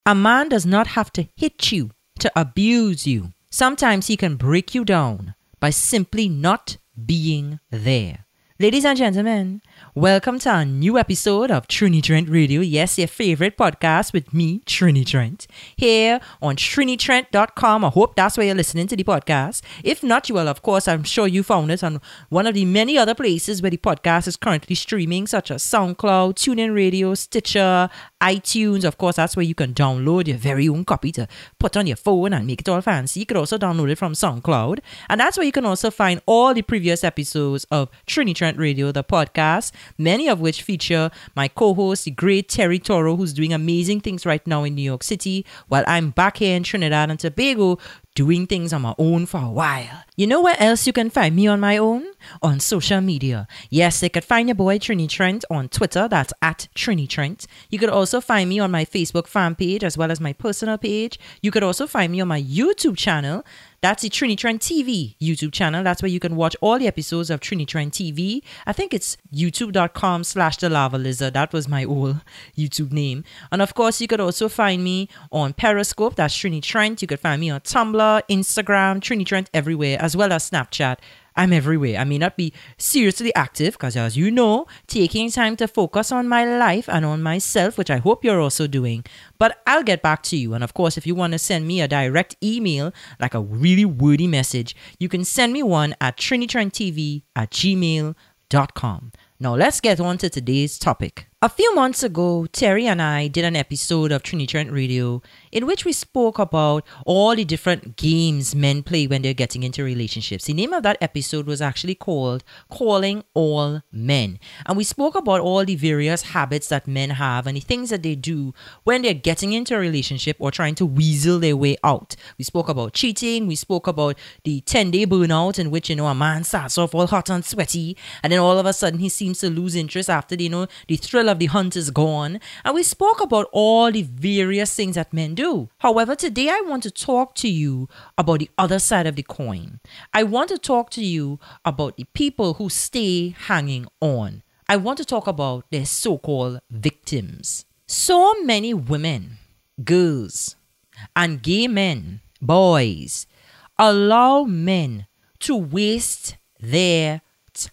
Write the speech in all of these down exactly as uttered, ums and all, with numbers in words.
A man does not have to hit you to abuse you. Sometimes he can break you down by simply not being there. Ladies and gentlemen, welcome to a new episode of Trini Trent Radio. Yes, your favorite podcast with me, Trini Trent, here on trini trent dot com. I hope that's where you're listening to the podcast. If not, you will, of course, I'm sure you found it on one of the many other places where the podcast is currently streaming, such as SoundCloud, TuneIn Radio, Stitcher, iTunes. Of course, that's where you can download your very own copy to put on your phone and make it all fancy. You could also download it from SoundCloud. And that's where you can also find all the previous episodes of Trini Trent Radio, the podcast, many of which feature my co-host, the great Terry Toro, who's doing amazing things right now in New York City, while I'm back here in Trinidad and Tobago doing things on my own for a while. You know where else you can find me on my own? On social media. Yes, you could find your boy Trini Trent on Twitter. That's at Trini Trent. You could also find me on my Facebook fan page as well as my personal page. You could also find me on my YouTube channel. That's the Trini Trent T V YouTube channel. That's where you can watch all the episodes of Trini Trent T V. I think it's youtube.com slash the lava lizard. That was my old YouTube name. And of course, you could also find me on Periscope. That's Trini Trent. You could find me on Tumblr, Instagram, Trini Trent everywhere, as well as Snapchat. I'm everywhere. I may not be seriously active because, as you know, taking time to focus on my life and on myself, which I hope you're also doing. But I'll get back to you. And of course, if you want to send me a direct email, like a really wordy message, you can send me one at trinitrenttv at gmail dot com. Now, let's get on to today's topic. A few months ago, Terry and I did an episode of Trini Trent Radio in which we spoke about all the different games men play when they're getting into relationships. The name of that episode was actually called Calling All Men. And we spoke about all the various habits that men have and the things that they do when they're getting into a relationship or trying to weasel their way out. We spoke about cheating. We spoke about the ten-day burnout in which, you know, a man starts off all hot and sweaty and then all of a sudden he seems to lose interest after, you know, the thrill of the hunt is gone. And we spoke about all the various things that men do. However, today I want to talk to you about the other side of the coin. I want to talk to you about the people who stay hanging on. I want to talk about their so-called victims. So many women, girls, and gay men, boys, allow men to waste their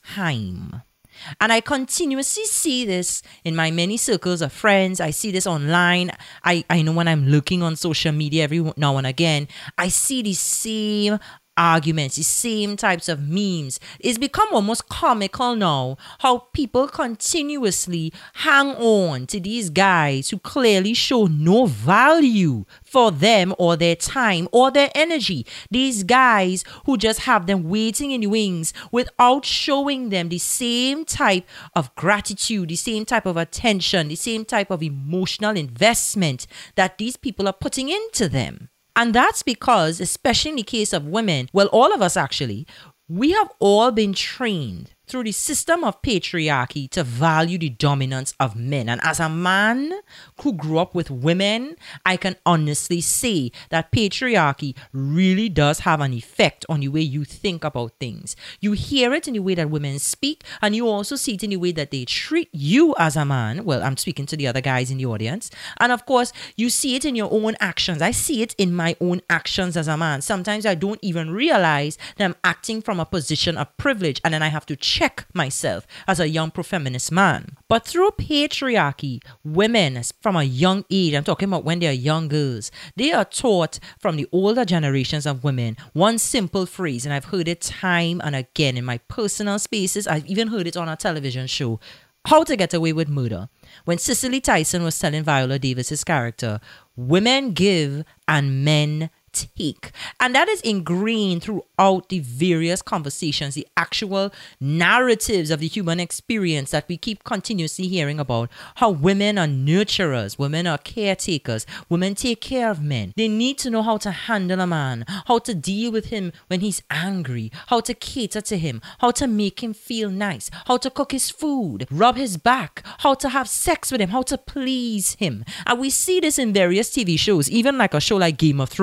time. And I continuously see this in my many circles of friends. I see this online. I, I know when I'm looking on social media every now and again, I see the same arguments, the same types of memes. It's become almost comical now how people continuously hang on to these guys who clearly show no value for them or their time or their energy. These guys who just have them waiting in the wings without showing them the same type of gratitude, the same type of attention, the same type of emotional investment that these people are putting into them. And that's because, especially in the case of women, well, all of us actually, we have all been trained through the system of patriarchy to value the dominance of men. And as a man who grew up with women, I can honestly say that patriarchy really does have an effect on the way you think about things. You hear it in the way that women speak, and you also see it in the way that they treat you as a man. Well, I'm speaking to the other guys in the audience. And of course, you see it in your own actions. I see it in my own actions as a man. Sometimes I don't even realize that I'm acting from a position of privilege, and then I have to check myself as a young pro-feminist man. But through patriarchy, women from a young age, I'm talking about when they are young girls, they are taught from the older generations of women one simple phrase, and I've heard it time and again in my personal spaces. I've even heard it on a television show, How to Get Away with Murder. When Cicely Tyson was telling Viola Davis's character, women give and men take. And that is ingrained throughout the various conversations, the actual narratives of the human experience that we keep continuously hearing about. How women are nurturers, women are caretakers, women take care of men. They need to know how to handle a man, how to deal with him when he's angry, how to cater to him, how to make him feel nice, how to cook his food, rub his back, how to have sex with him, how to please him. And we see this in various T V shows, even like a show like Game of Thrones of all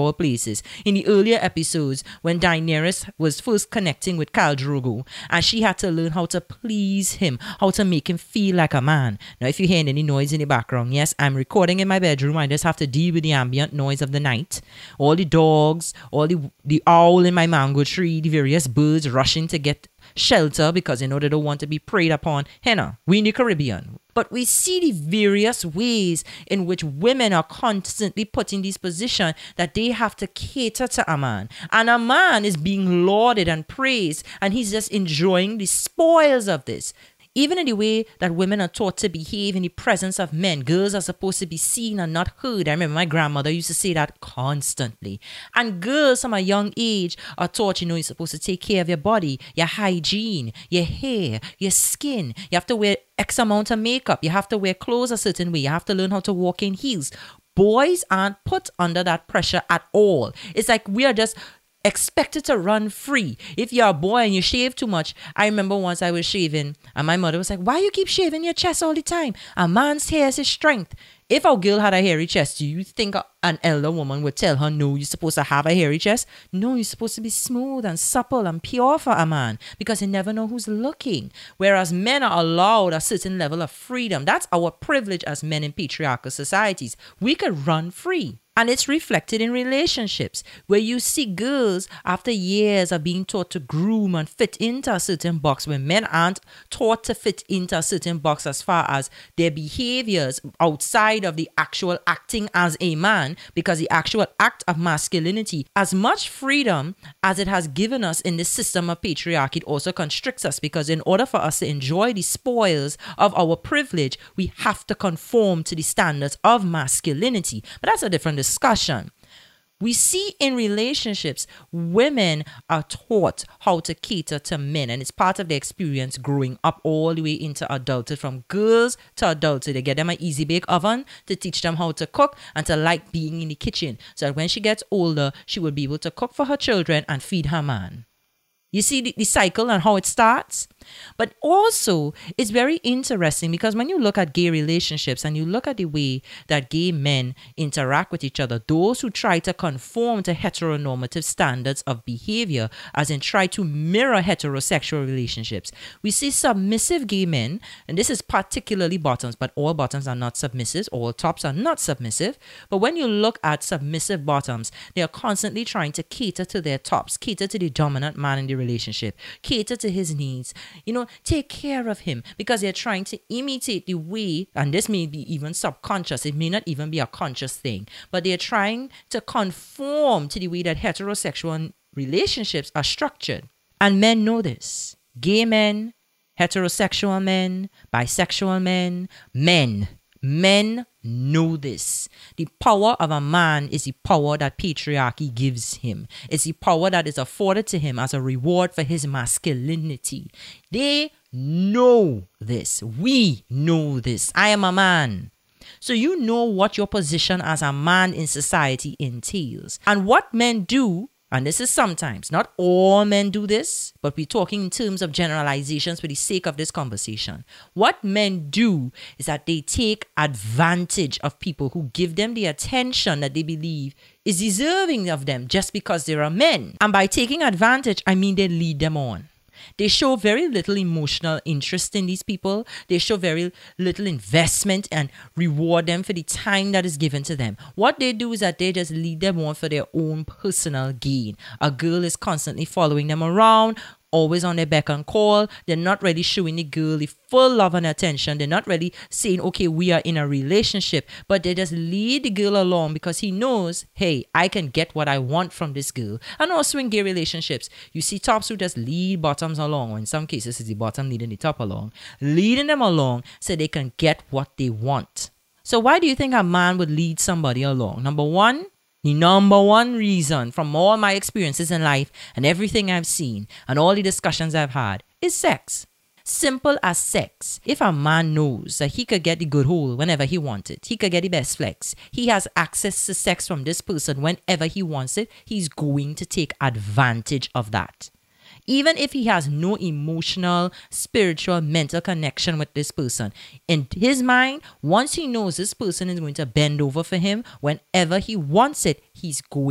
our places. In the earlier episodes, when Daenerys was first connecting with Khal Drogo, and she had to learn how to please him, how to make him feel like a man. Now, if you're hearing any noise in the background, yes, I'm recording in my bedroom. I just have to deal with the ambient noise of the night. All the dogs, all the, the owl in my mango tree, the various birds rushing to get shelter because in order to want to be preyed upon. Henna, we in the Caribbean. But we see the various ways in which women are constantly put in this position that they have to cater to a man. And a man is being lauded and praised, and he's just enjoying the spoils of this. Even in the way that women are taught to behave in the presence of men, girls are supposed to be seen and not heard. I remember my grandmother used to say that constantly. And girls from a young age are taught, you know, you're supposed to take care of your body, your hygiene, your hair, your skin. You have to wear X amount of makeup. You have to wear clothes a certain way. You have to learn how to walk in heels. Boys aren't put under that pressure at all. It's like we are just expected to run free. If you're a boy and you shave too much, I remember once I was shaving and my mother was like, why you keep shaving your chest all the time? A man's hair is his strength. If a girl had a hairy chest, do you think an elder woman would tell her, no, you're supposed to have a hairy chest? No, you're supposed to be smooth and supple and pure for a man because you never know who's looking. Whereas men are allowed a certain level of freedom. That's our privilege as men in patriarchal societies. We could run free. And it's reflected in relationships where you see girls after years of being taught to groom and fit into a certain box, where men aren't taught to fit into a certain box as far as their behaviors outside of the actual acting as a man, because the actual act of masculinity, as much freedom as it has given us in this system of patriarchy, it also constricts us, because in order for us to enjoy the spoils of our privilege, we have to conform to the standards of masculinity. But that's a different discussion. discussion. We see in relationships, women are taught how to cater to men, and it's part of their experience growing up all the way into adulthood. From girls to adulthood, they get them an easy bake oven to teach them how to cook and to like being in the kitchen, so that when she gets older, she will be able to cook for her children and feed her man. You see the, the cycle and how it starts? But also, it's very interesting because when you look at gay relationships and you look at the way that gay men interact with each other, those who try to conform to heteronormative standards of behavior, as in try to mirror heterosexual relationships, we see submissive gay men, and this is particularly bottoms, but all bottoms are not submissive, all tops are not submissive. But when you look at submissive bottoms, they are constantly trying to cater to their tops, cater to the dominant man in the relationship, cater to his needs, you know, take care of him, because they're trying to imitate the way, and this may be even subconscious, it may not even be a conscious thing, but they're trying to conform to the way that heterosexual relationships are structured. And men know this. Gay men, heterosexual men, bisexual men, men, men know this. The power of a man is the power that patriarchy gives him. It's the power that is afforded to him as a reward for his masculinity. They know this. We know this. I am a man. So you know what your position as a man in society entails. And what men do, and this is sometimes, not all men do this, but we're talking in terms of generalizations for the sake of this conversation. What men do is that they take advantage of people who give them the attention that they believe is deserving of them just because they are men. And by taking advantage, I mean they lead them on. They show very little emotional interest in these people. They show very little investment and reward them for the time that is given to them. What they do is that they just lead them on for their own personal gain. A girl is constantly following them around, always on their beck and call. They're not really showing the girl the full love and attention. They're not really saying, okay, we are in a relationship, but they just lead the girl along because he knows, hey, I can get what I want from this girl. And also in gay relationships, you see tops who just lead bottoms along, or in some cases it's the bottom leading the top along, leading them along so they can get what they want. So why do you think a man would lead somebody along? Number one, the number one reason from all my experiences in life and everything I've seen and all the discussions I've had is sex. Simple as sex. If a man knows that he could get the good hole whenever he wants it, he could get the best flex, he has access to sex from this person whenever he wants it, he's going to take advantage of that. Even if he has no emotional, spiritual, mental connection with this person, in his mind, once he knows this person is going to bend over for him whenever he wants it, he's going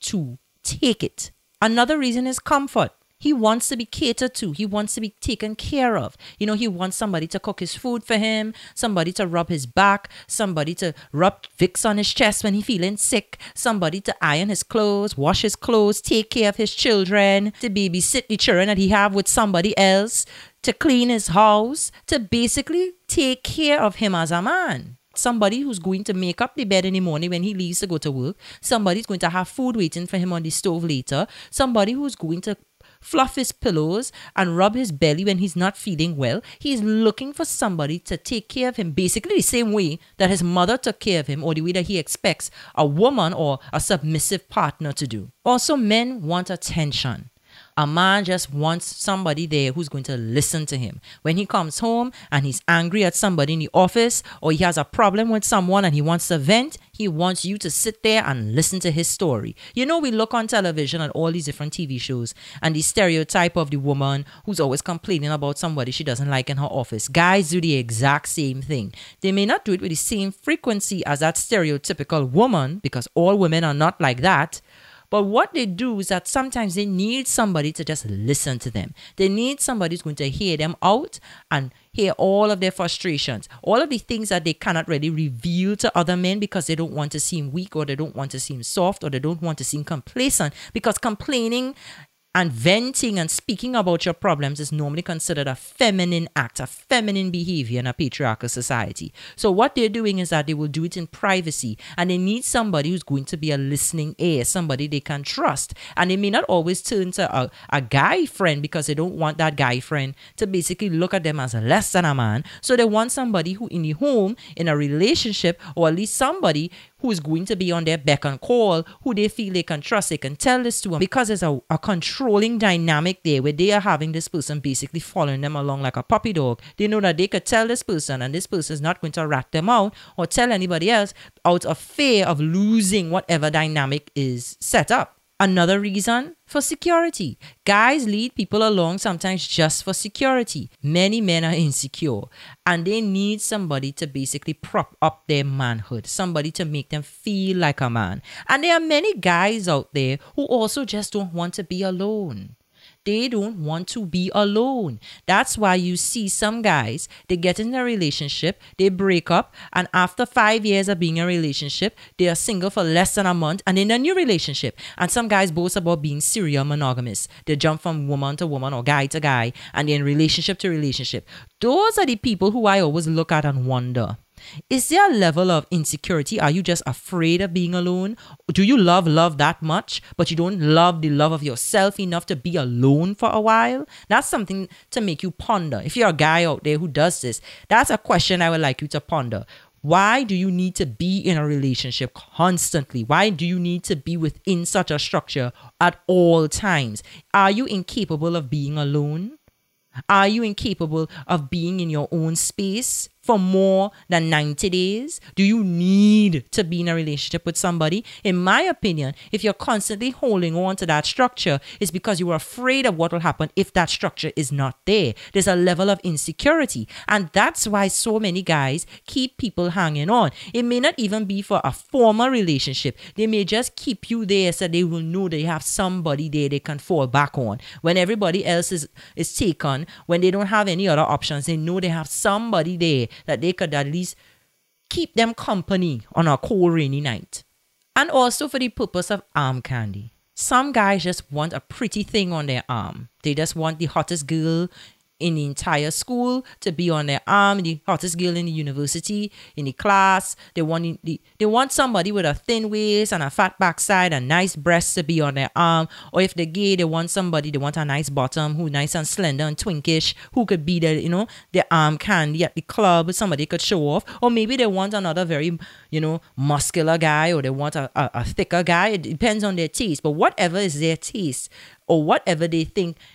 to take it. Another reason is comfort. He wants to be catered to. He wants to be taken care of. You know, he wants somebody to cook his food for him, somebody to rub his back, somebody to rub Vicks on his chest when he's feeling sick, somebody to iron his clothes, wash his clothes, take care of his children, to babysit the children that he have with somebody else, to clean his house, to basically take care of him as a man. Somebody who's going to make up the bed in the morning when he leaves to go to work. Somebody's going to have food waiting for him on the stove later. Somebody who's going to fluff his pillows and rub his belly when he's not feeling well. He's looking for somebody to take care of him basically the same way that his mother took care of him, or the way that he expects a woman or a submissive partner to do. Also, men want attention. A man just wants somebody there who's going to listen to him. When he comes home and he's angry at somebody in the office, or he has a problem with someone and he wants to vent, he wants you to sit there and listen to his story. You know, we look on television at all these different T V shows and the stereotype of the woman who's always complaining about somebody she doesn't like in her office. Guys do the exact same thing. They may not do it with the same frequency as that stereotypical woman, because all women are not like that. But what they do is that sometimes they need somebody to just listen to them. They need somebody who's going to hear them out and hear all of their frustrations, all of the things that they cannot really reveal to other men because they don't want to seem weak, or they don't want to seem soft, or they don't want to seem complacent, because complaining and venting and speaking about your problems is normally considered a feminine act, a feminine behavior in a patriarchal society. So what they're doing is that they will do it in privacy, and they need somebody who's going to be a listening ear, somebody they can trust. And they may not always turn to a, a guy friend, because they don't want that guy friend to basically look at them as less than a man. So they want somebody who in the home, in a relationship, or at least somebody who is going to be on their beck and call, who they feel they can trust, they can tell this to, because there's a, a controlling dynamic there where they are having this person basically following them along like a puppy dog. They know that they could tell this person, and this person is not going to rat them out or tell anybody else out of fear of losing whatever dynamic is set up. Another reason, for security. Guys lead people along sometimes just for security. Many men are insecure and they need somebody to basically prop up their manhood, somebody to make them feel like a man. And there are many guys out there who also just don't want to be alone. They don't want to be alone. That's why you see some guys, they get in a relationship, they break up, and after five years of being in a relationship, they are single for less than a month and in a new relationship. And some guys boast about being serial monogamous. They jump from woman to woman or guy to guy, and they're in relationship to relationship. Those are the people who I always look at and wonder, is there a level of insecurity? Are you just afraid of being alone? Do you love love that much, but you don't love the love of yourself enough to be alone for a while? That's something to make you ponder. If you're a guy out there who does this, that's a question I would like you to ponder. Why do you need to be in a relationship constantly? Why do you need to be within such a structure at all times? Are you incapable of being alone? Are you incapable of being in your own space for more than ninety days? Do you need to be in a relationship with somebody? In my opinion, if you're constantly holding on to that structure, it's because you are afraid of what will happen if that structure is not there. There's a level of insecurity. And that's why so many guys keep people hanging on. It may not even be for a formal relationship. They may just keep you there so they will know they have somebody there they can fall back on. When everybody else is, is taken, when they don't have any other options, they know they have somebody there that they could at least keep them company on a cold rainy night. And also for the purpose of arm candy. Some guys just want a pretty thing on their arm. They just want the hottest girl in the entire school to be on their arm, the hottest girl in the university, in the class. They want the, they want somebody with a thin waist and a fat backside and nice breasts to be on their arm. Or if they're gay, they want somebody, they want a nice bottom who nice and slender and twinkish, who could be the, you know, their arm candy at the club, somebody could show off. Or maybe they want another very, you know, muscular guy, or they want a, a, a thicker guy. It depends on their taste. But whatever is their taste, or whatever they think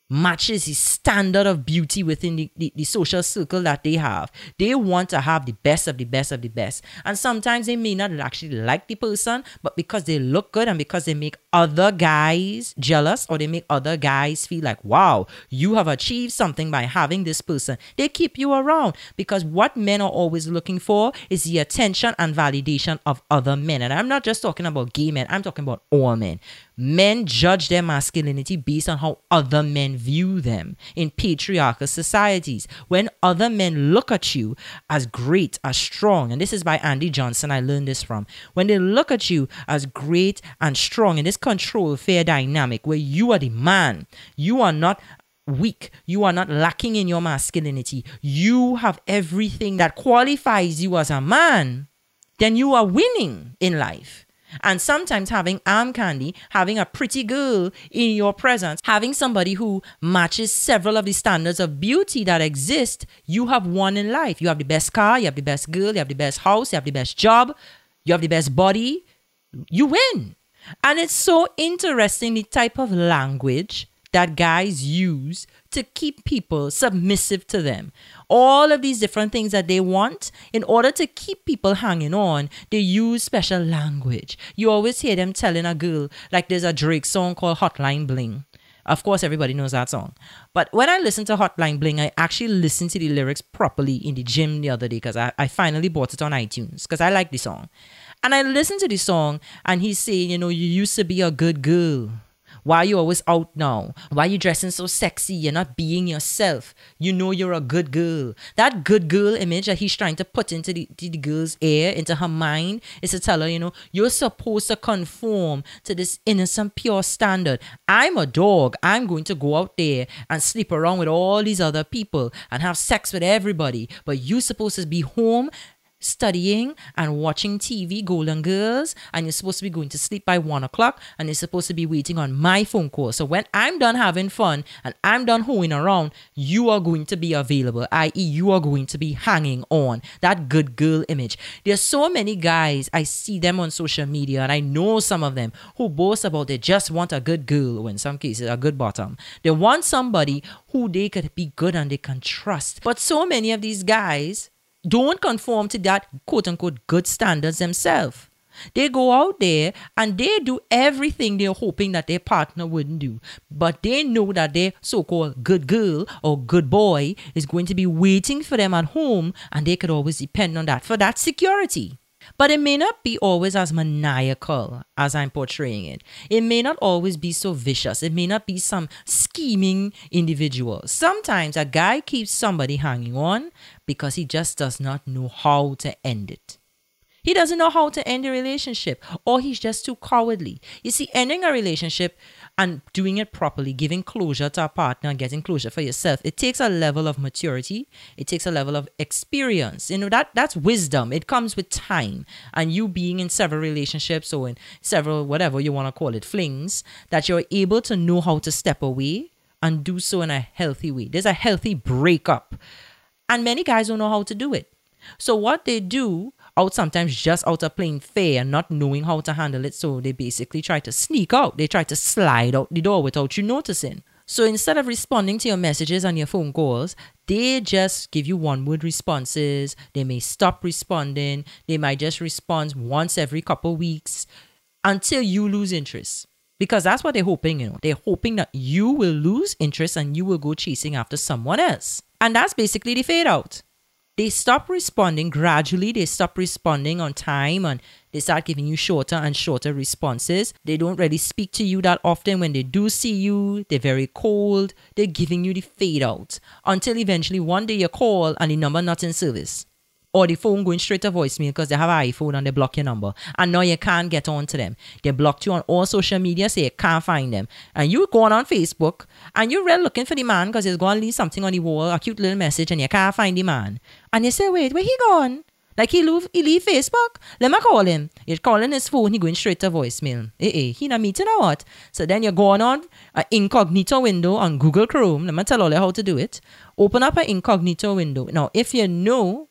matches the standard of beauty within the, the, the social circle that they have. They want to have the best of the best of the best. And sometimes they may not actually like the person, but because they look good and because they make other guys jealous, or they make other guys feel like, wow, you have achieved something by having this person, they keep you around. Because what men are always looking for is the attention and validation of other men. And I'm not just talking about gay men, I'm talking about all men. Men judge their masculinity based on how other men view them in patriarchal societies. When other men look at you as great, as strong, and this is by Andy Johnson, I learned this from. When they look at you as great and strong in this control fair dynamic where you are the man, you are not weak, you are not lacking in your masculinity, you have everything that qualifies you as a man, then you are winning in life. And sometimes having arm candy, having a pretty girl in your presence, having somebody who matches several of the standards of beauty that exist, you have won in life. You have the best car, you have the best girl, you have the best house, you have the best job, you have the best body. You win. And it's so interesting the type of language that guys use to keep people submissive to them. All of these different things that they want, in order to keep people hanging on, they use special language. You always hear them telling a girl, like there's a Drake song called Hotline Bling. Of course, everybody knows that song. But when I listen to Hotline Bling, I actually listened to the lyrics properly in the gym the other day because I, I finally bought it on iTunes because I like the song. And I listened to the song and he's saying, you know, you used to be a good girl. Why are you always out now? Why are you dressing so sexy? You're not being yourself. You know you're a good girl. That good girl image that he's trying to put into the, the girl's ear, into her mind, is to tell her, you know, you're supposed to conform to this innocent, pure standard. I'm a dog. I'm going to go out there and sleep around with all these other people and have sex with everybody. But you're supposed to be home studying and watching T V, Golden Girls, and you're supposed to be going to sleep by one o'clock, and you're supposed to be waiting on my phone call. So when I'm done having fun and I'm done hoeing around, you are going to be available, that is you are going to be hanging on. That good girl image. There's so many guys, I see them on social media, and I know some of them who boast about they just want a good girl, or in some cases a good bottom. They want somebody who they could be good and they can trust. But so many of these guys don't conform to that quote-unquote good standards themselves. They go out there and they do everything they're hoping that their partner wouldn't do. But they know that their so-called good girl or good boy is going to be waiting for them at home, and they could always depend on that for that security. But it may not be always as maniacal as I'm portraying it. It may not always be so vicious. It may not be some scheming individual. Sometimes a guy keeps somebody hanging on because he just does not know how to end it. He doesn't know how to end a relationship, or he's just too cowardly. You see, ending a relationship and doing it properly, giving closure to a partner and getting closure for yourself, it takes a level of maturity. It takes a level of experience. You know, that that's wisdom. It comes with time. And you being in several relationships or in several, whatever you want to call it, flings, that you're able to know how to step away and do so in a healthy way. There's a healthy breakup. And many guys don't know how to do it. So what they do, out sometimes just out of playing fair and not knowing how to handle it, so they basically try to sneak out. They try to slide out the door without you noticing. So instead of responding to your messages and your phone calls, they just give you one-word responses. They may stop responding. They might just respond once every couple of weeks until you lose interest. Because that's what they're hoping, you know. They're hoping that you will lose interest and you will go chasing after someone else. And that's basically the fade out. They stop responding gradually. They stop responding on time and they start giving you shorter and shorter responses. They don't really speak to you that often. When they do see you, they're very cold. They're giving you the fade out until eventually one day you call and the number not in service. Or the phone going straight to voicemail because they have an iPhone and they block your number. And now you can't get on to them. They blocked you on all social media, so you can't find them. And you going on Facebook and you're really looking for the man because he's going to leave something on the wall, a cute little message, and you can't find the man. And you say, wait, where he gone? Like he leave, he leave Facebook? Let me call him. You're calling his phone, he going straight to voicemail. Eh, eh, he not meeting or what? So then you're going on an incognito window on Google Chrome. Let me tell you how to do it. Open up an incognito window. Now, if you know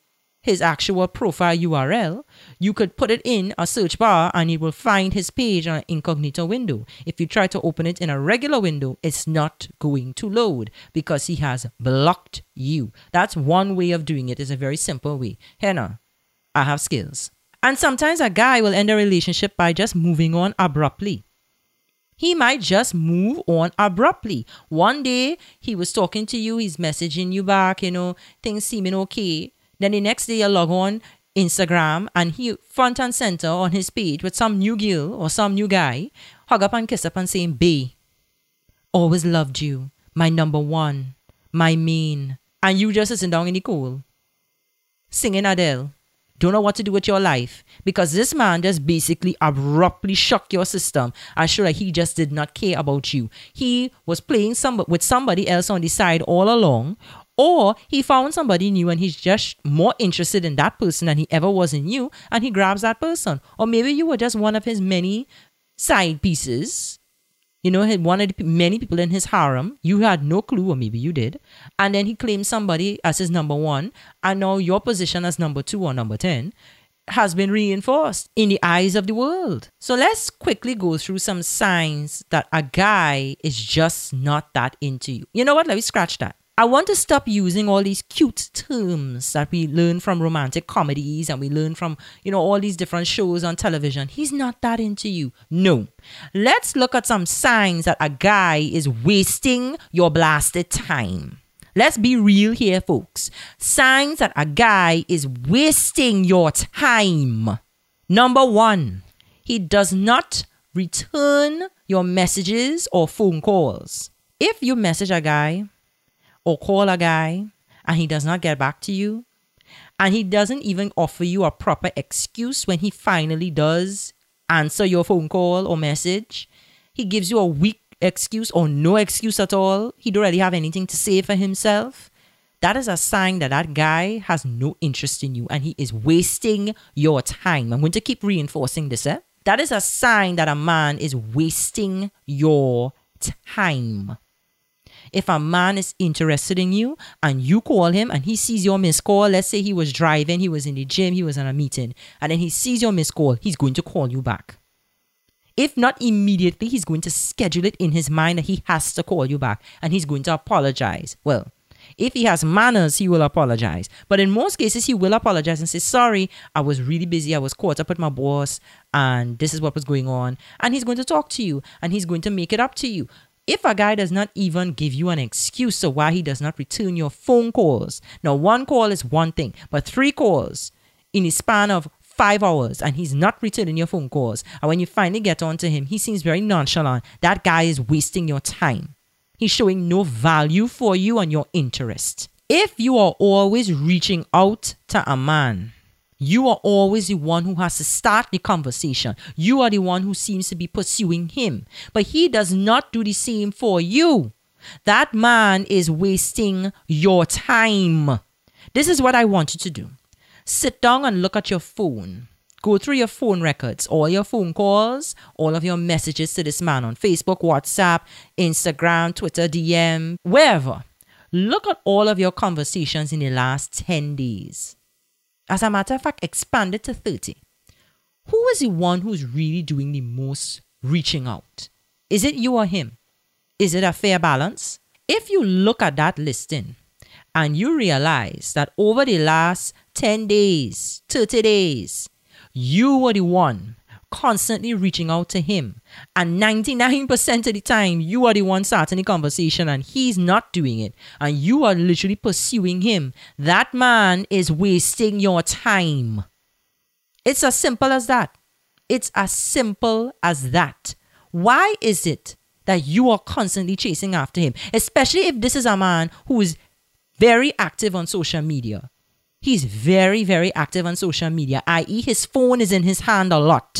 his actual profile U R L, you could put it in a search bar and it will find his page on an incognito window. If you try to open it in a regular window, it's not going to load because he has blocked you. That's one way of doing it. It's a very simple way. Henna, I have skills. And sometimes a guy will end a relationship by just moving on abruptly. He might just move on abruptly. One day, he was talking to you, he's messaging you back, you know, things seeming okay. Then the next day, you log on Instagram and he front and center on his page with some new girl or some new guy, hug up and kiss up and saying, bae, always loved you, my number one, my main. And you just sitting down in the cold, singing Adele. Don't know what to do with your life because this man just basically abruptly shocked your system and showed that he just did not care about you. He was playing some, with somebody else on the side all along, or he found somebody new and he's just more interested in that person than he ever was in you, and he grabs that person. Or maybe you were just one of his many side pieces. You know, had one of the many people in his harem. You had no clue, or maybe you did. And then he claimed somebody as his number one. And now your position as number two or number ten has been reinforced in the eyes of the world. So let's quickly go through some signs that a guy is just not that into you. You know what? Let me scratch that. I want to stop using all these cute terms that we learn from romantic comedies and we learn from, you know, all these different shows on television. He's not that into you. No. Let's look at some signs that a guy is wasting your blasted time. Let's be real here, folks. Signs that a guy is wasting your time. Number one, he does not return your messages or phone calls. If you message a guy or call a guy and he does not get back to you, and he doesn't even offer you a proper excuse when he finally does answer your phone call or message, he gives you a weak excuse or no excuse at all, he don't really have anything to say for himself, that is a sign that that guy has no interest in you and he is wasting your time. I'm going to keep reinforcing this. Eh? That is a sign that a man is wasting your time. If a man is interested in you and you call him and he sees your missed call, let's say he was driving, he was in the gym, he was in a meeting, and then he sees your missed call, he's going to call you back. If not immediately, he's going to schedule it in his mind that he has to call you back and he's going to apologize. Well, if he has manners, he will apologize. But in most cases, he will apologize and say, sorry, I was really busy. I was caught up with my boss and this is what was going on. And he's going to talk to you and he's going to make it up to you. If a guy does not even give you an excuse of why he does not return your phone calls. Now, one call is one thing, but three calls in a span of five hours and he's not returning your phone calls. And when you finally get on to him, he seems very nonchalant. That guy is wasting your time. He's showing no value for you and your interest. If you are always reaching out to a man, you are always the one who has to start the conversation. You are the one who seems to be pursuing him. But he does not do the same for you. That man is wasting your time. This is what I want you to do. Sit down and look at your phone. Go through your phone records, all your phone calls, all of your messages to this man on Facebook, WhatsApp, Instagram, Twitter, D M, wherever. Look at all of your conversations in the last ten days. As a matter of fact, expand it to thirty. Who is the one who's really doing the most reaching out? Is it you or him? Is it a fair balance? If you look at that listing and you realize that over the last ten days, thirty days, you were the one constantly reaching out to him, and ninety-nine percent of the time you are the one starting the conversation and he's not doing it, and you are literally pursuing him, that man is wasting your time. It's as simple as that. It's as simple as that. Why is it that you are constantly chasing after him? Especially if this is a man who is very active on social media. He's very, very active on social media, that is his phone is in his hand a lot.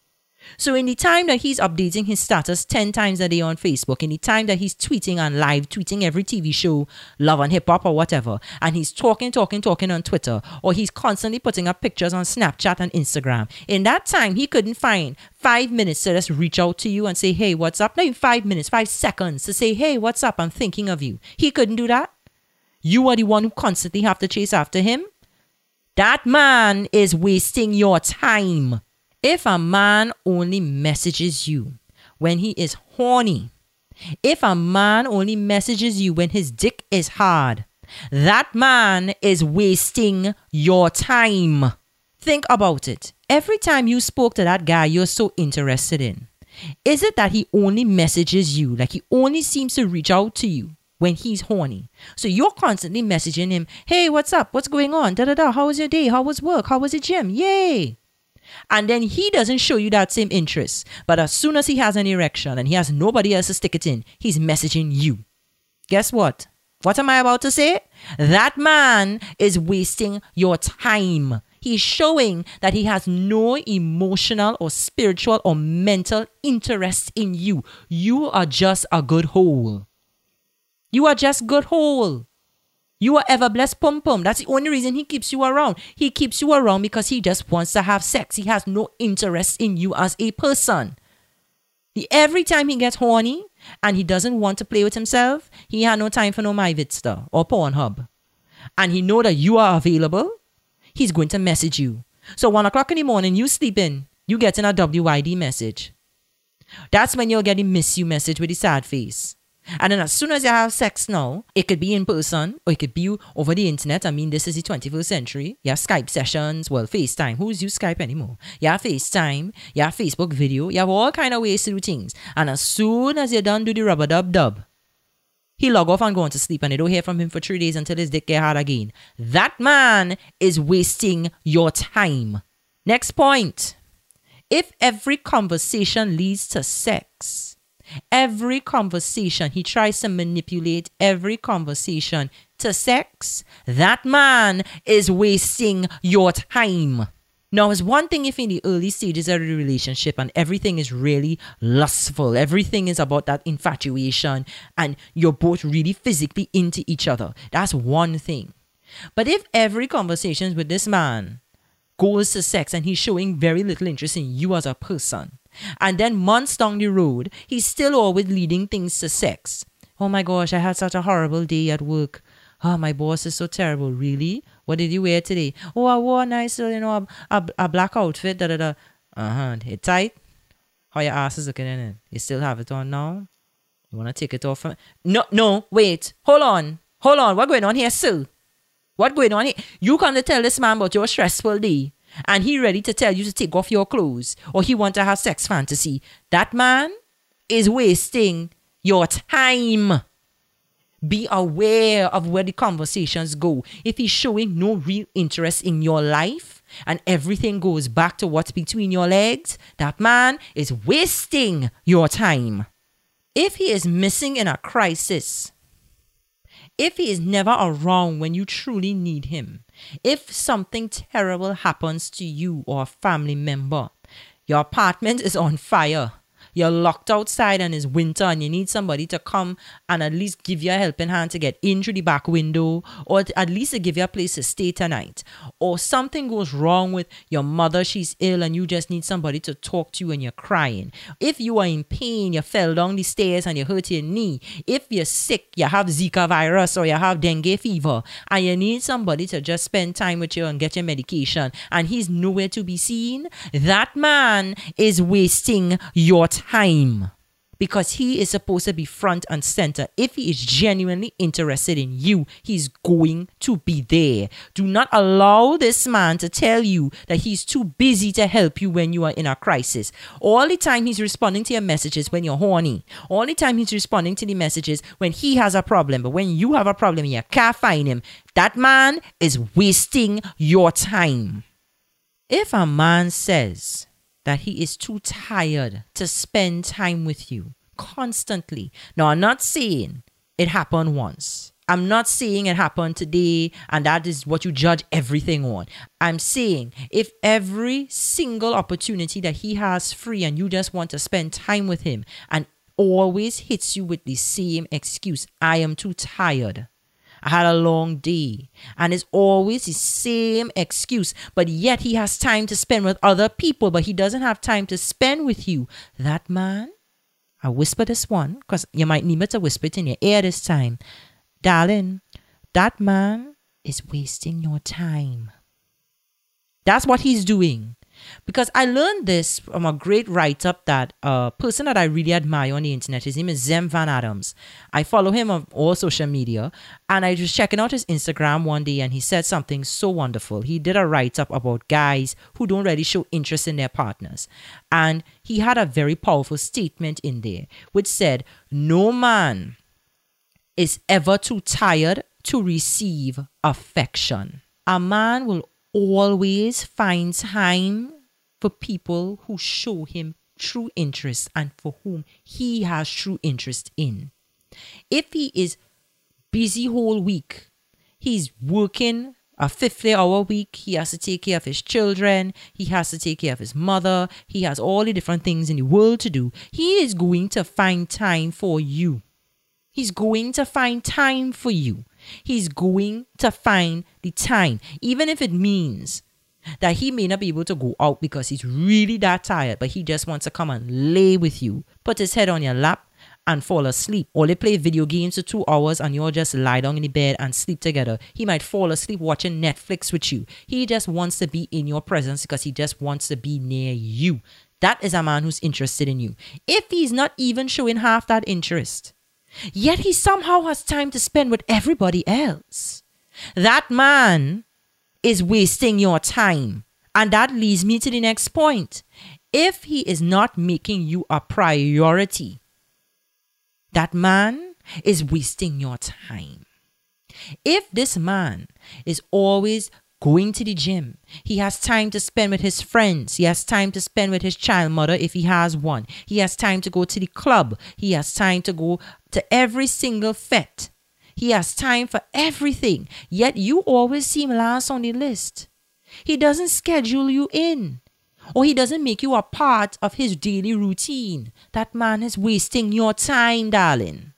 So in the time that he's updating his status ten times a day on Facebook, in the time that he's tweeting and live tweeting every T V show, Love and Hip Hop or whatever, and he's talking, talking, talking on Twitter, or he's constantly putting up pictures on Snapchat and Instagram, in that time, he couldn't find five minutes to just reach out to you and say, hey, what's up? Not even five minutes, five seconds to say, hey, what's up? I'm thinking of you. He couldn't do that. You are the one who constantly have to chase after him. That man is wasting your time. If a man only messages you when he is horny, if a man only messages you when his dick is hard, that man is wasting your time. Think about it. Every time you spoke to that guy you're so interested in, is it that he only messages you, like he only seems to reach out to you when he's horny? So you're constantly messaging him, hey, what's up? What's going on? Da da da. How was your day? How was work? How was the gym? Yay. And then he doesn't show you that same interest. But as soon as he has an erection and he has nobody else to stick it in, he's messaging you. Guess what? What am I about to say? That man is wasting your time. He's showing that he has no emotional or spiritual or mental interest in you. You are just a good hole. You are just good hole. You are ever blessed pum pum. That's the only reason he keeps you around. He keeps you around because he just wants to have sex. He has no interest in you as a person. He, every time he gets horny and he doesn't want to play with himself, he has no time for no MyVidster or Pornhub. And he know that you are available, he's going to message you. So one o'clock in the morning, you sleeping, you getting a W I D message. That's when you'll get the miss you message with the sad face. And then as soon as you have sex now, it could be in person or it could be over the internet. I mean, this is the twenty-first century. You have Skype sessions, well, FaceTime. Who's use Skype anymore? You have FaceTime, you have Facebook video. You have all kind of ways to do things. And as soon as you're done do the rubber dub dub, he log off and go on to sleep and they don't hear from him for three days until his dick get hard again. That man is wasting your time. Next point. If every conversation leads to sex, every conversation, he tries to manipulate every conversation to sex, that man is wasting your time. Now, it's one thing if in the early stages of the relationship and everything is really lustful, everything is about that infatuation and you're both really physically into each other. That's one thing. But if every conversation with this man goes to sex and he's showing very little interest in you as a person, and then months down the road, he's still always leading things to sex. Oh my gosh, I had such a horrible day at work. Oh, my boss is so terrible. Really? What did you wear today? Oh, I wore a nice, you know, a, a, a black outfit. Da, da, da. Uh-huh. It tight? How your ass is looking in it? You still have it on now? You want to take it off? No, no, wait. Hold on. Hold on. What going on here, sir? What going on here? You come to tell this man about your stressful day and he ready to tell you to take off your clothes or he want to have sex fantasy. That man is wasting your time. Be aware of where the conversations go. If he's showing no real interest in your life and everything goes back to what's between your legs, that man is wasting your time. If he is missing in a crisis, if he is never around when you truly need him, if something terrible happens to you or a family member, your apartment is on fire, you're locked outside and it's winter and you need somebody to come and at least give you a helping hand to get in through the back window or to, at least to give you a place to stay tonight. Or something goes wrong with your mother, she's ill and you just need somebody to talk to you and you're crying. If you are in pain, you fell down the stairs and you hurt your knee. If you're sick, you have Zika virus or you have dengue fever and you need somebody to just spend time with you and get your medication and he's nowhere to be seen, that man is wasting your time. Time because he is supposed to be front and center. If he is genuinely interested in you, he's going to be there. Do not allow this man to tell you that he's too busy to help you when you are in a crisis. All the time he's responding to your messages when you're horny. All the time he's responding to the messages when he has a problem. But when you have a problem and you can't find him, that man is wasting your time. If a man says that he is too tired to spend time with you constantly. Now, I'm not saying it happened once. I'm not saying it happened today and that is what you judge everything on. I'm saying if every single opportunity that he has free and you just want to spend time with him and always hits you with the same excuse, I am too tired. I had a long day. And it's always the same excuse. But yet he has time to spend with other people. But he doesn't have time to spend with you. That man, I whisper this one. Because you might need me to whisper it in your ear this time. Darling, that man is wasting your time. That's what he's doing. Because I learned this from a great write-up that a person that I really admire on the internet, his name is Zem Van Adams. I follow him on all social media, and I was checking out his Instagram one day, and he said something so wonderful. He did a write-up about guys who don't really show interest in their partners. And he had a very powerful statement in there, which said, no man is ever too tired to receive affection. A man will always find time for people who show him true interest and for whom he has true interest in. If he is busy whole week, he's working a fifty hour week, he has to take care of his children, he has to take care of his mother, he has all the different things in the world to do, he is going to find time for you. He's going to find time for you. He's going to find the time, even if it means that he may not be able to go out because he's really that tired, but he just wants to come and lay with you, put his head on your lap and fall asleep. Or they play video games for two hours and you'll just lie down in the bed and sleep together. He might fall asleep watching Netflix with you. He just wants to be in your presence because he just wants to be near you. That is a man who's interested in you. If he's not even showing half that interest, yet he somehow has time to spend with everybody else, that man is wasting your time. And that leads me to the next point. If he is not making you a priority, that man is wasting your time. If this man is always going to the gym, he has time to spend with his friends, he has time to spend with his child mother if he has one, he has time to go to the club, he has time to go to every single fete, he has time for everything, yet you always seem last on the list. He doesn't schedule you in, or he doesn't make you a part of his daily routine. That man is wasting your time, darling.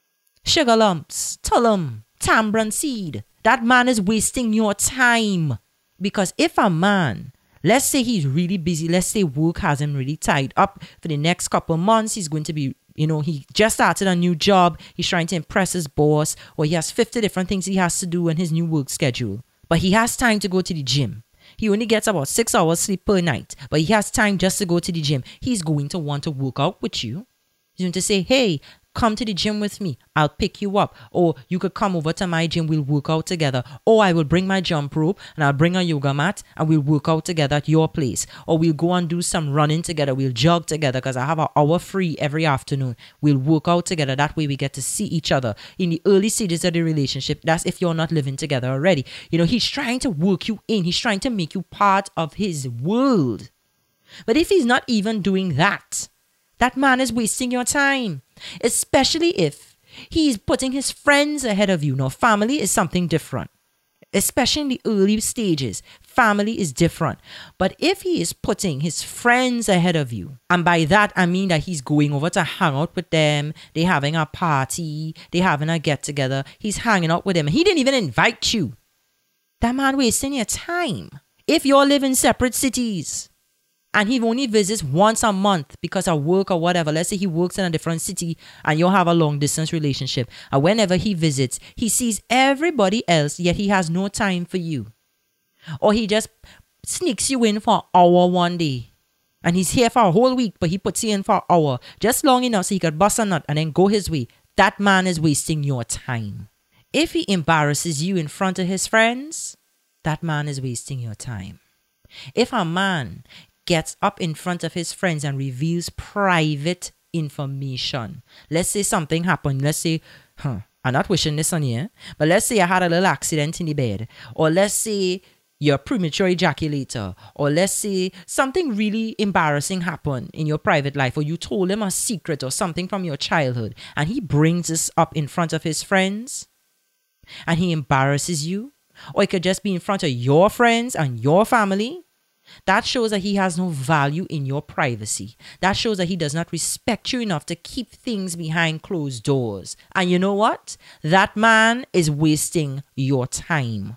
Sugar lumps, tullum, tambran seed. That man is wasting your time. Because if a man, let's say he's really busy, let's say work has him really tied up for the next couple of months, he's going to be, you know, he just started a new job, he's trying to impress his boss, or he has fifty different things he has to do in his new work schedule. But he has time to go to the gym. He only gets about six hours sleep per night, but he has time just to go to the gym. He's going to want to work out with you. He's going to say, hey, come to the gym with me. I'll pick you up. Or you could come over to my gym. We'll work out together. Or I will bring my jump rope and I'll bring a yoga mat and we'll work out together at your place. Or we'll go and do some running together. We'll jog together because I have an hour free every afternoon. We'll work out together. That way we get to see each other. In the early stages of the relationship, that's if you're not living together already. You know, he's trying to work you in. He's trying to make you part of his world. But if he's not even doing that, that man is wasting your time, especially if he's putting his friends ahead of you. Now, family is something different, especially in the early stages. Family is different. But if he is putting his friends ahead of you, and by that I mean that he's going over to hang out with them, they're having a party, they're having a get-together, he's hanging out with them, he didn't even invite you. That man wasting your time. If you're living separate cities, and he only visits once a month because of work or whatever. Let's say he works in a different city and you have a long distance relationship. And whenever he visits, he sees everybody else, yet he has no time for you. Or he just sneaks you in for an hour one day. And he's here for a whole week, but he puts you in for an hour. Just long enough so he could bust a nut and then go his way. That man is wasting your time. If he embarrasses you in front of his friends, that man is wasting your time. If a man gets up in front of his friends and reveals private information. Let's say something happened. Let's say, huh, I'm not wishing this on you, but let's say I had a little accident in the bed. Or let's say you're premature ejaculator. Or let's say something really embarrassing happened in your private life. Or you told him a secret or something from your childhood. And he brings this up in front of his friends. And he embarrasses you. Or it could just be in front of your friends and your family. That shows that he has no value in your privacy. That shows that he does not respect you enough to keep things behind closed doors. And you know what? That man is wasting your time.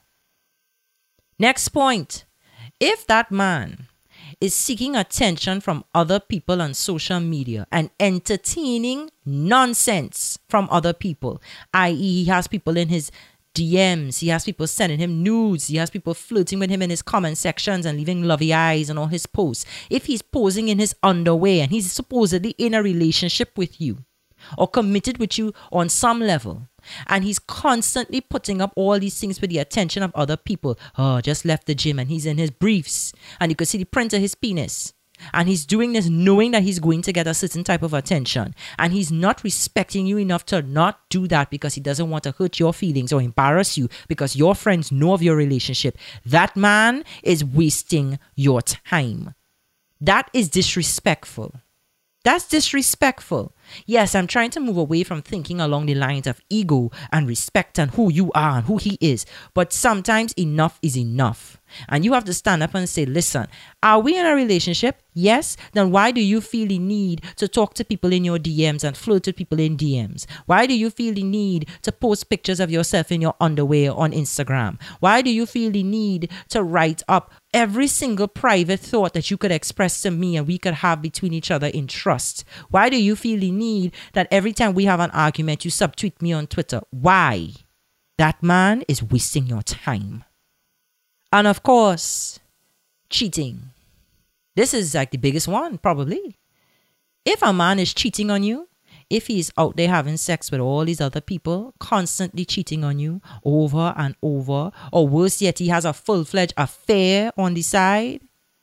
Next point. If that man is seeking attention from other people on social media and entertaining nonsense from other people, that is he has people in his D Ms. He has people sending him nudes. He has people flirting with him in his comment sections and leaving lovey eyes on all his posts. If he's posing in his underwear and he's supposedly in a relationship with you or committed with you on some level, and he's constantly putting up all these things for the attention of other people. Oh, just left the gym and he's in his briefs and you could see the print of his penis. And he's doing this knowing that he's going to get a certain type of attention. And he's not respecting you enough to not do that because he doesn't want to hurt your feelings or embarrass you because your friends know of your relationship. That man is wasting your time. That is disrespectful. That's disrespectful. Yes, I'm trying to move away from thinking along the lines of ego and respect and who you are and who he is. But sometimes enough is enough. And you have to stand up and say, listen, are we in a relationship? Yes. Then why do you feel the need to talk to people in your D Ms and flirt with people in D Ms? Why do you feel the need to post pictures of yourself in your underwear on Instagram? Why do you feel the need to write up every single private thought that you could express to me and we could have between each other in trust? Why do you feel the need that every time we have an argument, you subtweet me on Twitter? Why? That man is wasting your time. And of course, cheating. This is like the biggest one, probably. If a man is cheating on you, if he's out there having sex with all these other people, constantly cheating on you over and over, or worse yet, he has a full-fledged affair on the side,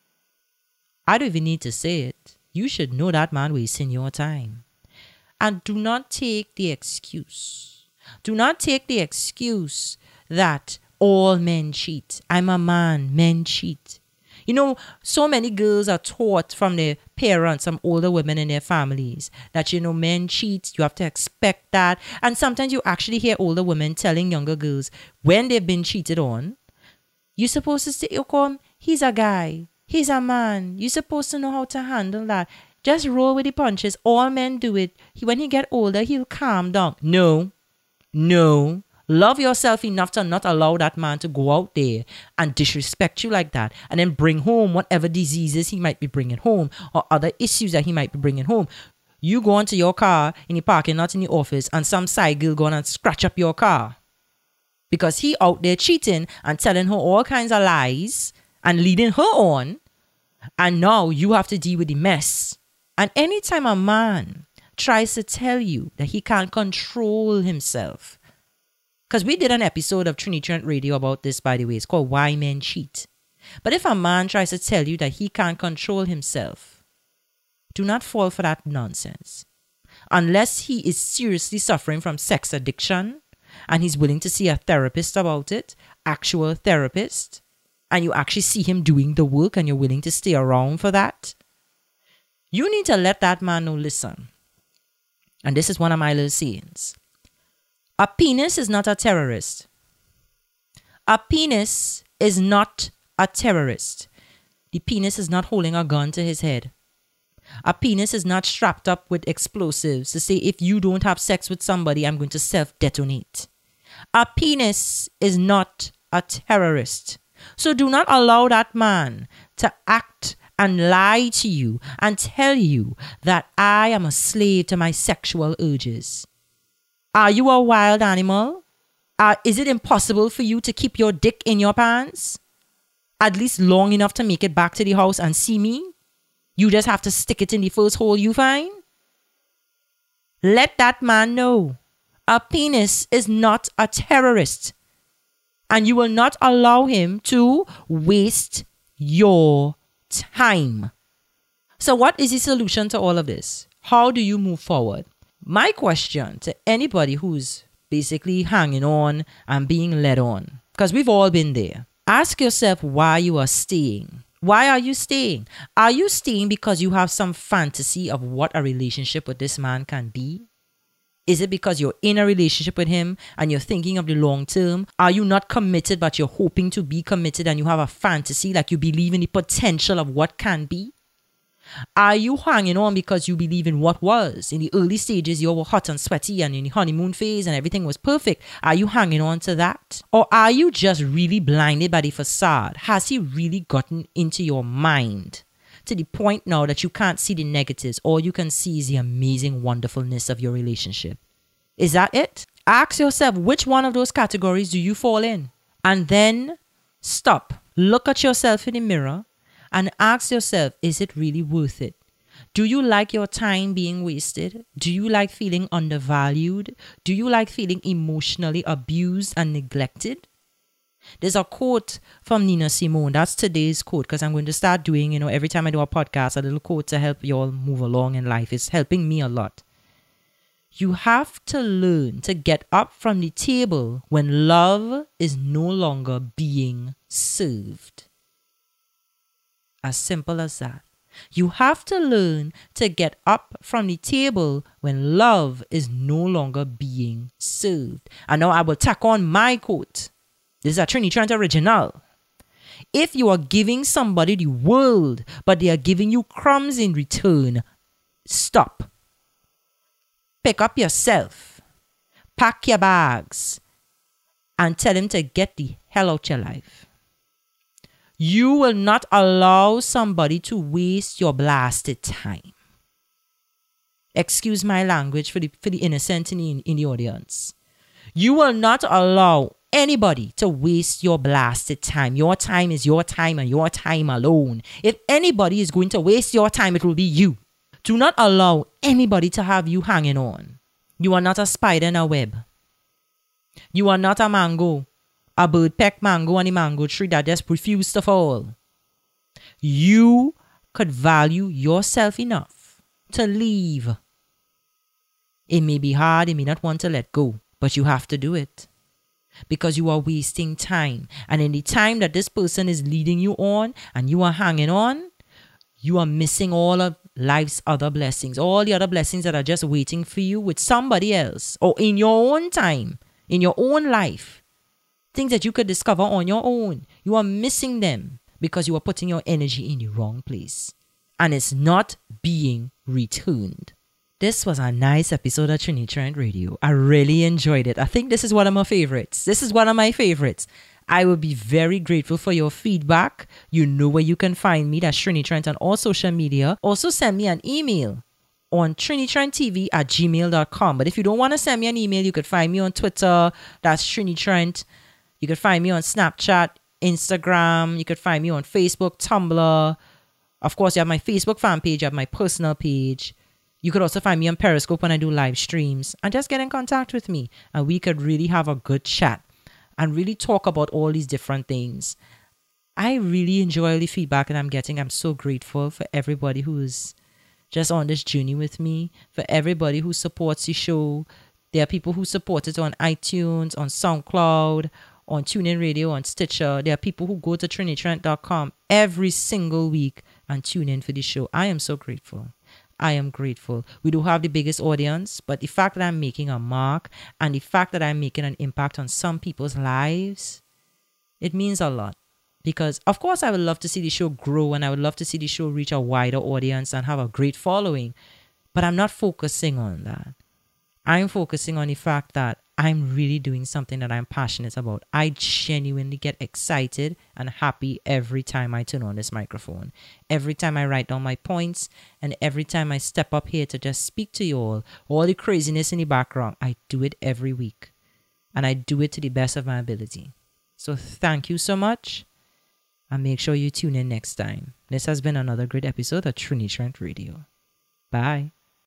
I don't even need to say it. You should know that man wasting your time. And do not take the excuse. Do not take the excuse that all men cheat. I'm a man, men cheat. You know, so many girls are taught from their parents, some older women in their families, that, you know, men cheat. You have to expect that. And sometimes you actually hear older women telling younger girls when they've been cheated on, you're supposed to say, okay, he's a guy. He's a man. You're supposed to know how to handle that. Just roll with the punches. All men do it. He, when he get older, he'll calm down. No. No. Love yourself enough to not allow that man to go out there and disrespect you like that and then bring home whatever diseases he might be bringing home or other issues that he might be bringing home. You go into your car in the parking lot in the office and some side girl go on and scratch up your car because he out there cheating and telling her all kinds of lies and leading her on, and now you have to deal with the mess. And anytime a man tries to tell you that he can't control himself, because we did an episode of Trinity Trent Radio about this, by the way. It's called Why Men Cheat. But if a man tries to tell you that he can't control himself, do not fall for that nonsense. Unless he is seriously suffering from sex addiction and he's willing to see a therapist about it, actual therapist, and you actually see him doing the work and you're willing to stay around for that, you need to let that man know, listen. And this is one of my little sayings. A penis is not a terrorist. A penis is not a terrorist. The penis is not holding a gun to his head. A penis is not strapped up with explosives to say, if you don't have sex with somebody, I'm going to self-detonate. A penis is not a terrorist. So do not allow that man to act and lie to you and tell you that I am a slave to my sexual urges. Are you a wild animal? Uh, is it impossible for you to keep your dick in your pants? At least long enough to make it back to the house and see me? You just have to stick it in the first hole you find? Let that man know. A penis is not a terrorist. And you will not allow him to waste your time. So what is the solution to all of this? How do you move forward? My question to anybody who's basically hanging on and being led on, because we've all been there. Ask yourself why you are staying. Why are you staying? Are you staying because you have some fantasy of what a relationship with this man can be? Is it because you're in a relationship with him and you're thinking of the long term? Are you not committed but you're hoping to be committed and you have a fantasy, like you believe in the potential of what can be? Are you hanging on because you believe in what was? In the early stages, you were hot and sweaty and in the honeymoon phase and everything was perfect. Are you hanging on to that? Or are you just really blinded by the facade? Has he really gotten into your mind to the point now that you can't see the negatives? All you can see is the amazing wonderfulness of your relationship. Is that it? Ask yourself, which one of those categories do you fall in? And then stop. Look at yourself in the mirror and ask yourself, is it really worth it? Do you like your time being wasted? Do you like feeling undervalued? Do you like feeling emotionally abused and neglected? There's a quote from Nina Simone. That's today's quote, because I'm going to start doing, you know, every time I do a podcast, a little quote to help you all move along in life. It's helping me a lot. You have to learn to get up from the table when love is no longer being served. As simple as that. You have to learn to get up from the table when love is no longer being served. And now I will tack on my quote. This is a Trini Trent original. If you are giving somebody the world, but they are giving you crumbs in return, stop. Pick up yourself. Pack your bags. And tell him to get the hell out your life. You will not allow somebody to waste your blasted time. Excuse my language for the, for the innocent in the, in the audience. You will not allow anybody to waste your blasted time. Your time is your time and your time alone. If anybody is going to waste your time, it will be you. Do not allow anybody to have you hanging on. You are not a spider in a web. You are not a mango. A bird peck mango on the mango tree that just refused to fall. You could value yourself enough to leave. It may be hard, you may not want to let go, but you have to do it. Because you are wasting time. And in the time that this person is leading you on and you are hanging on, you are missing all of life's other blessings. All the other blessings that are just waiting for you with somebody else or in your own time, in your own life. Things that you could discover on your own. You are missing them because you are putting your energy in the wrong place. And it's not being returned. This was a nice episode of Trini Trent Radio. I really enjoyed it. I think this is one of my favorites. This is one of my favorites. I will be very grateful for your feedback. You know where you can find me. That's Trini Trent on all social media. Also send me an email on trinitrent at gmail dot com. But if you don't want to send me an email, you could find me on Twitter. That's Trini Trent. You could find me on Snapchat, Instagram. You could find me on Facebook, Tumblr. Of course, you have my Facebook fan page. You have my personal page. You could also find me on Periscope when I do live streams. And just get in contact with me. And we could really have a good chat. And really talk about all these different things. I really enjoy the feedback that I'm getting. I'm so grateful for everybody who's just on this journey with me. For everybody who supports the show. There are people who support it on iTunes, on SoundCloud, on TuneIn Radio, on Stitcher. There are people who go to trini trent dot com every single week and tune in for the show. I am so grateful. I am grateful. We do have the biggest audience, but the fact that I'm making a mark and the fact that I'm making an impact on some people's lives, it means a lot. Because, of course, I would love to see the show grow and I would love to see the show reach a wider audience and have a great following. But I'm not focusing on that. I'm focusing on the fact that I'm really doing something that I'm passionate about. I genuinely get excited and happy every time I turn on this microphone. Every time I write down my points and every time I step up here to just speak to you all, all the craziness in the background, I do it every week. And I do it to the best of my ability. So thank you so much. And make sure you tune in next time. This has been another great episode of Trini Trent Radio. Bye.